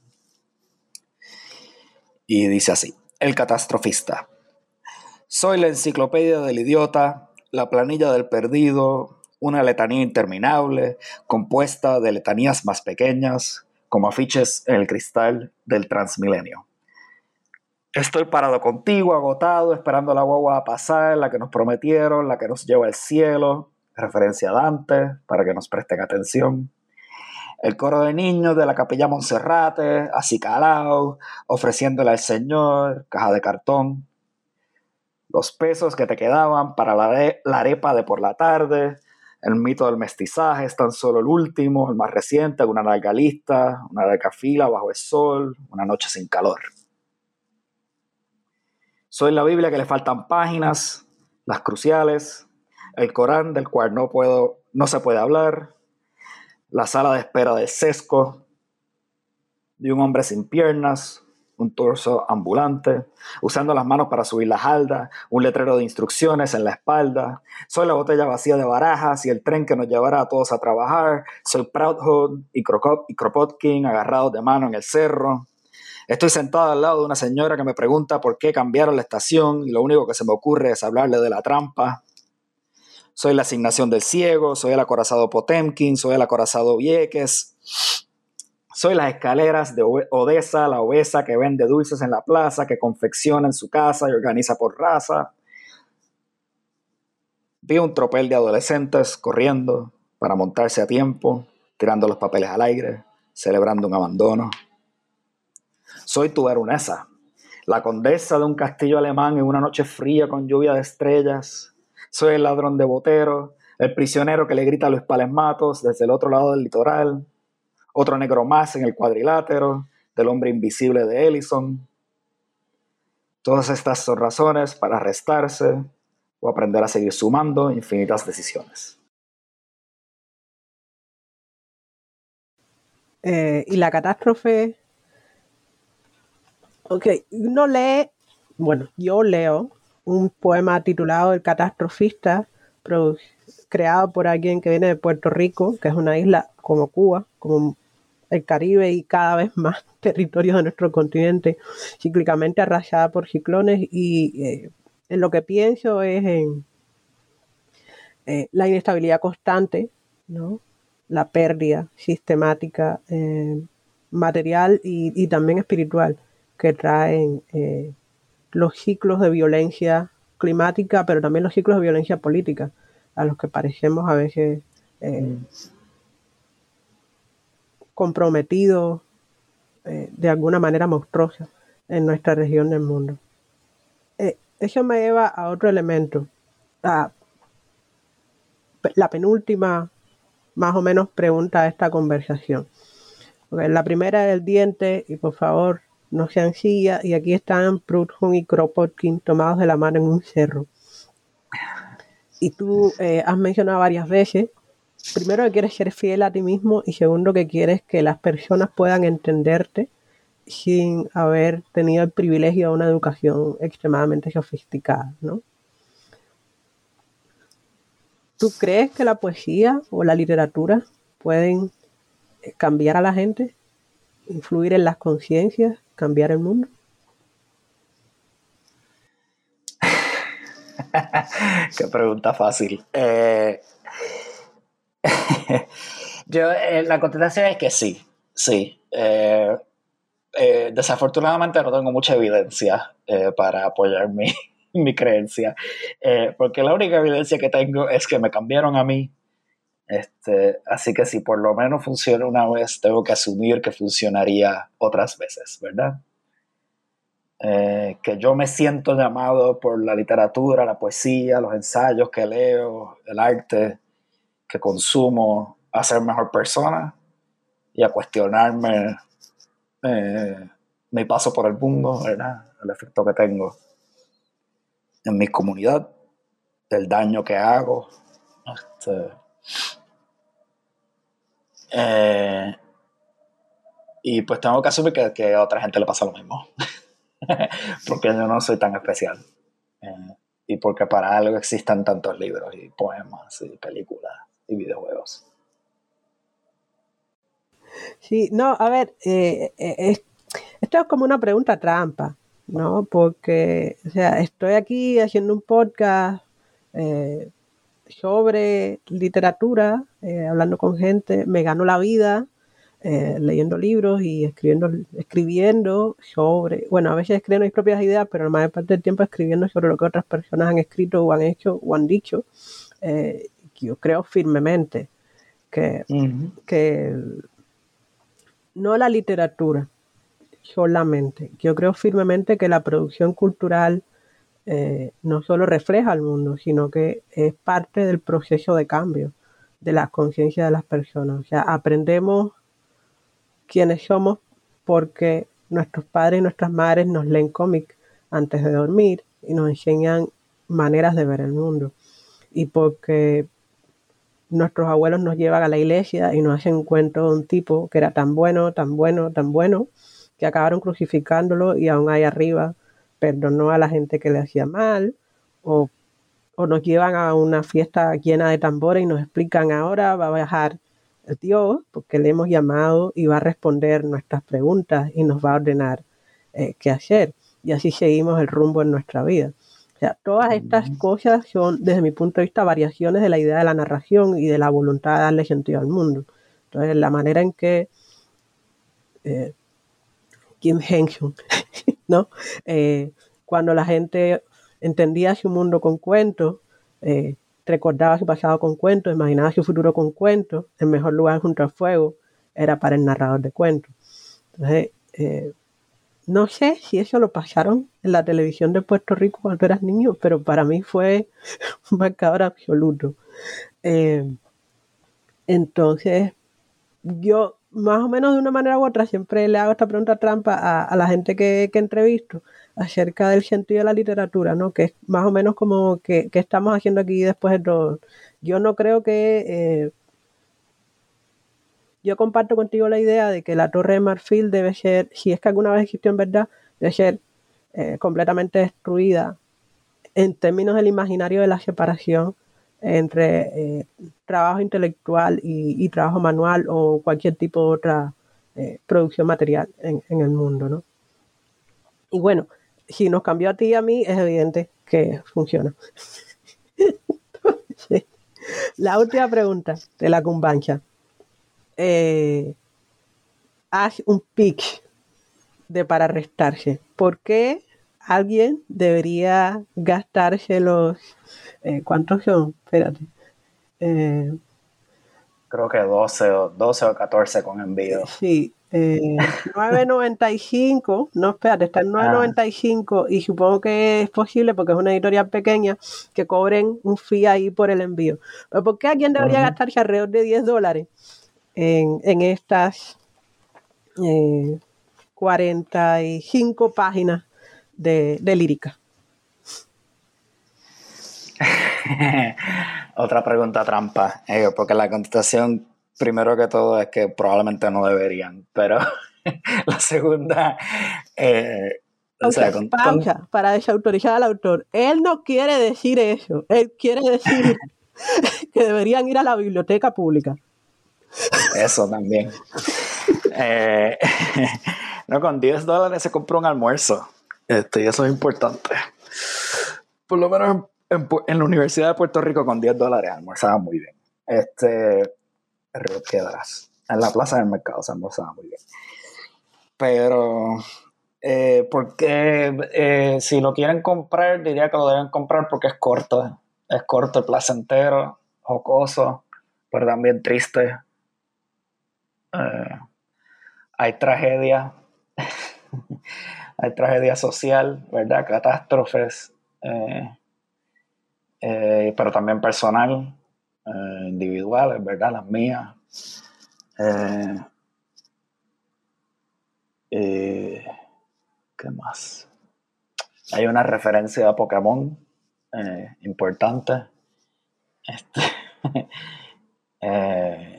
Y dice así: El Catastrofista. Soy la enciclopedia del idiota, la planilla del perdido, una letanía interminable, compuesta de letanías más pequeñas, como afiches en el cristal del Transmilenio. Estoy parado contigo, agotado, esperando la guagua a pasar, la que nos prometieron, la que nos lleva al cielo, referencia a Dante, para que nos presten atención. El coro de niños de la capilla Monserrate, acicalao, ofreciéndole al Señor, caja de cartón. Los pesos que te quedaban para la, de, la arepa de por la tarde. El mito del mestizaje es tan solo el último, el más reciente, una larga lista, una larga fila bajo el sol, una noche sin calor. Soy la Biblia que le faltan páginas, las cruciales, el Corán del cual no, puedo, no se puede hablar, la sala de espera del sesco, de un hombre sin piernas, un torso ambulante, usando las manos para subir la halda, un letrero de instrucciones en la espalda. Soy la botella vacía de barajas y el tren que nos llevará a todos a trabajar. Soy Proudhon y, Krokop, y Kropotkin agarrados de mano en el cerro. Estoy sentado al lado de una señora que me pregunta por qué cambiaron la estación y lo único que se me ocurre es hablarle de la trampa. Soy la asignación del ciego, soy el acorazado Potemkin, soy el acorazado Vieques. Soy las escaleras de Odessa, la obesa que vende dulces en la plaza, que confecciona en su casa y organiza por raza. Vi un tropel de adolescentes corriendo para montarse a tiempo, tirando los papeles al aire, celebrando un abandono. Soy tu baronesa, la condesa de un castillo alemán en una noche fría con lluvia de estrellas. Soy el ladrón de Botero, el prisionero que le grita a Luis Pales Matos desde el otro lado del litoral. Otro negro más en el cuadrilátero del hombre invisible de Ellison. Todas estas son razones para restarse o aprender a seguir sumando infinitas decisiones. Eh, y la catástrofe. Ok, uno lee, bueno, yo leo un poema titulado El Catastrofista, produ- creado por alguien que viene de Puerto Rico, que es una isla como Cuba, como el Caribe y cada vez más territorios de nuestro continente, cíclicamente arrasada por ciclones, y eh, en lo que pienso es en eh, la inestabilidad constante, ¿no? La pérdida sistemática, eh, material y, y también espiritual que traen eh, los ciclos de violencia climática, pero también los ciclos de violencia política, a los que parecemos a veces eh, mm. comprometidos eh, de alguna manera monstruosa en nuestra región del mundo. Eh, eso me lleva a otro elemento, a la penúltima más o menos pregunta de esta conversación. Okay, la primera es el diente, y por favor no sean sillas, y aquí están Proudhon y Kropotkin tomados de la mano en un cerro. Y tú eh, has mencionado varias veces, primero que quieres ser fiel a ti mismo, y segundo que quieres que las personas puedan entenderte sin haber tenido el privilegio de una educación extremadamente sofisticada, ¿no? ¿Tú crees que la poesía o la literatura pueden cambiar a la gente, influir en las conciencias, cambiar el mundo? Qué pregunta fácil. Eh, yo, eh, la contestación es que sí, sí. Eh, eh, desafortunadamente no tengo mucha evidencia eh, para apoyar mi, mi creencia, eh, porque la única evidencia que tengo es que me cambiaron a mí. Este, así que si por lo menos funciona una vez, tengo que asumir que funcionaría otras veces, ¿verdad? Eh, que yo me siento llamado por la literatura, la poesía, los ensayos que leo, el arte que consumo, a ser mejor persona y a cuestionarme eh, mi paso por el mundo, ¿verdad? El efecto que tengo en mi comunidad, el daño que hago. Este, eh, y pues tengo que asumir que, que a otra gente le pasa lo mismo. Porque yo no soy tan especial. Eh, y porque para algo existan tantos libros y poemas y películas y videojuegos. Sí, no, a ver, eh, eh, esto es como una pregunta trampa, ¿no? Porque, o sea, estoy aquí haciendo un podcast eh, sobre literatura, eh, hablando con gente, me gano la vida eh, leyendo libros y escribiendo, escribiendo sobre, bueno, a veces escribiendo mis propias ideas, pero la mayor parte del tiempo escribiendo sobre lo que otras personas han escrito o han hecho o han dicho, eh, que yo creo firmemente que, uh-huh. que no la literatura solamente, yo creo firmemente que la producción cultural Eh, no solo refleja el mundo, sino que es parte del proceso de cambio de la conciencia de las personas. O sea, aprendemos quiénes somos porque nuestros padres y nuestras madres nos leen cómics antes de dormir y nos enseñan maneras de ver el mundo. Y porque nuestros abuelos nos llevan a la iglesia y nos hacen un cuento de un tipo que era tan bueno, tan bueno, tan bueno, que acabaron crucificándolo y aún ahí arriba perdonó a la gente que le hacía mal, o, o nos llevan a una fiesta llena de tambores y nos explican ahora va a bajar el Dios porque le hemos llamado y va a responder nuestras preguntas y nos va a ordenar eh, qué hacer, y así seguimos el rumbo en nuestra vida. O sea, todas estas cosas son, desde mi punto de vista, variaciones de la idea de la narración y de la voluntad de darle sentido al mundo. Entonces, la manera en que eh, Kim Henshaw, ¿no? Eh, cuando la gente entendía su mundo con cuentos, eh, recordaba su pasado con cuentos, imaginaba su futuro con cuentos, el mejor lugar junto al fuego era para el narrador de cuentos. Entonces, eh, no sé si eso lo pasaron en la televisión de Puerto Rico cuando eras niño, pero para mí fue un marcador absoluto. Eh, entonces, yo más o menos de una manera u otra siempre le hago esta pregunta trampa a, a la gente que, que entrevisto acerca del sentido de la literatura, ¿no? Que es más o menos como que, que estamos haciendo aquí después de todo. Yo no creo que eh, yo comparto contigo la idea de que la Torre de Marfil debe ser, si es que alguna vez existió en verdad, debe ser eh, completamente destruida en términos del imaginario de la separación entre eh, trabajo intelectual y, y trabajo manual o cualquier tipo de otra eh, producción material en, en el mundo, ¿no? Y bueno, si nos cambió a ti y a mí, es evidente que funciona. Entonces, la última pregunta de la cumbancha. Eh, haz un pitch de para restarse. ¿Por qué alguien debería gastarse los... Eh, ¿Cuántos son? Espérate. Eh, Creo que doce o, doce o catorce con envío. Sí. Eh, nueve noventa y cinco, no, espérate, está en nueve noventa y cinco y supongo que es posible porque es una editorial pequeña que cobren un fee ahí por el envío. Pero ¿por qué alguien debería uh-huh. gastarse alrededor de diez dólares en, en estas eh, cuarenta y cinco páginas de, de lírica? Otra pregunta trampa, eh, porque la contestación primero que todo es que probablemente no deberían, pero la segunda... Eh, o sea, con, pausa, con... para desautorizar al autor. Él no quiere decir eso, él quiere decir que deberían ir a la biblioteca pública. Eso también. eh, no, con diez dólares se compra un almuerzo, este, y eso es importante. Por lo menos en, en la Universidad de Puerto Rico con diez dólares almorzaba muy bien. Este... Río Piedras, en la plaza del mercado se almorzaba muy bien. Pero eh, porque eh, si lo quieren comprar, diría que lo deben comprar porque es corto, es corto, placentero, jocoso, pero también triste. Eh, hay tragedia, hay tragedia social, ¿verdad? Catástrofes, eh, eh, pero también personal. Eh, individuales, ¿verdad? Las mías. Eh, eh, ¿Qué más? Hay una referencia a Pokémon eh, importante. Este, eh,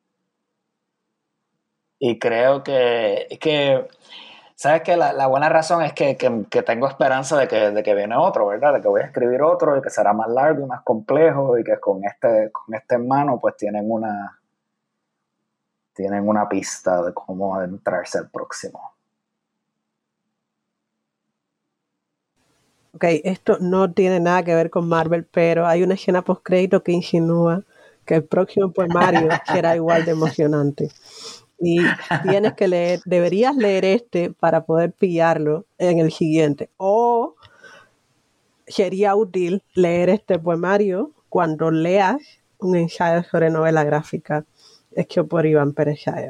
y creo que, que ¿sabes qué? La, la buena razón es que, que, que tengo esperanza de que, de que viene otro, ¿verdad? De que voy a escribir otro y que será más largo y más complejo y que con este, con este en mano pues tienen una, tienen una pista de cómo adentrarse al próximo. Ok, esto no tiene nada que ver con Marvel, pero hay una escena postcrédito que insinúa que el próximo poemario será igual de emocionante. Y tienes que leer, deberías leer este para poder pillarlo en el siguiente. O sería útil leer este poemario cuando leas un ensayo sobre novela gráfica hecho por Iván Pérez Saya.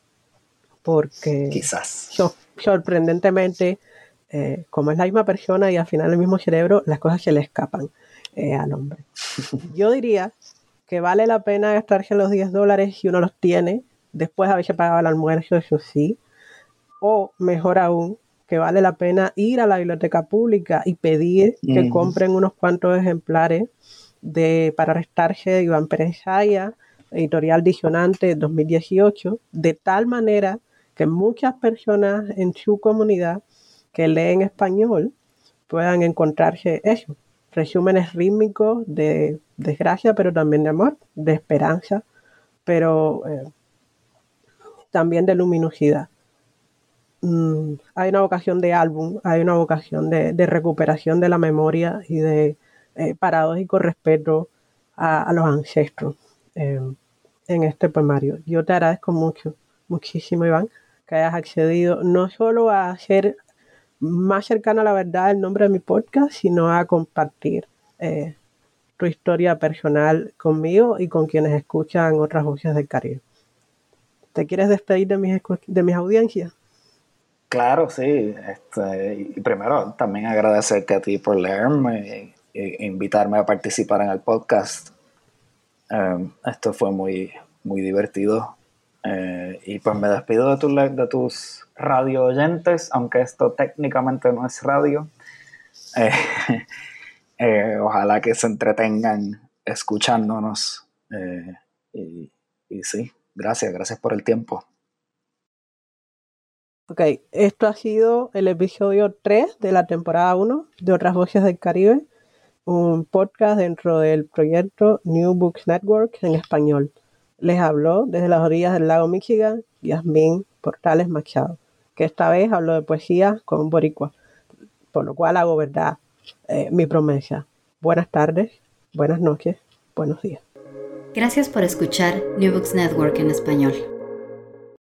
Porque quizás so, sorprendentemente, eh, como es la misma persona y al final el mismo cerebro, las cosas se le escapan eh, al hombre. Yo diría que vale la pena gastarse los diez dólares si uno los tiene, después de haberse pagado el almuerzo, eso sí, o mejor aún, que vale la pena ir a la biblioteca pública y pedir mm. que compren unos cuantos ejemplares de Para restarse de Iván Pérez Saya, editorial Disonante dos mil dieciocho, de tal manera que muchas personas en su comunidad que leen español puedan encontrarse eso, resúmenes rítmicos de desgracia, pero también de amor, de esperanza, pero... Eh, también de luminosidad. Mm, hay una vocación de álbum, hay una vocación de, de recuperación de la memoria y de eh, paradójico respeto a, a los ancestros eh, en este poemario. Yo te agradezco mucho, muchísimo, Iván, que hayas accedido no solo a hacer más cercana a la verdad el nombre de mi podcast, sino a compartir eh, tu historia personal conmigo y con quienes escuchan Otras Voces del Caribe. ¿Te quieres despedir de mis, de mis audiencias? Claro, sí. Este, y primero también agradecerte a ti por leerme e invitarme a participar en el podcast. Um, esto fue muy, muy divertido. Uh, y pues me despido de, tu, de tus radio oyentes, aunque esto técnicamente no es radio. Eh, eh, ojalá que se entretengan escuchándonos. Eh, y, y sí. Gracias, gracias por el tiempo. Ok, esto ha sido el episodio tres de la temporada uno de Otras Voces del Caribe, un podcast dentro del proyecto New Books Network en español. Les habló desde las orillas del lago Michigan Yasmín Portales Machado, que esta vez habló de poesía con un boricua, por lo cual hago verdad eh, mi promesa. Buenas tardes, buenas noches, buenos días. Gracias por escuchar New Books Network en español.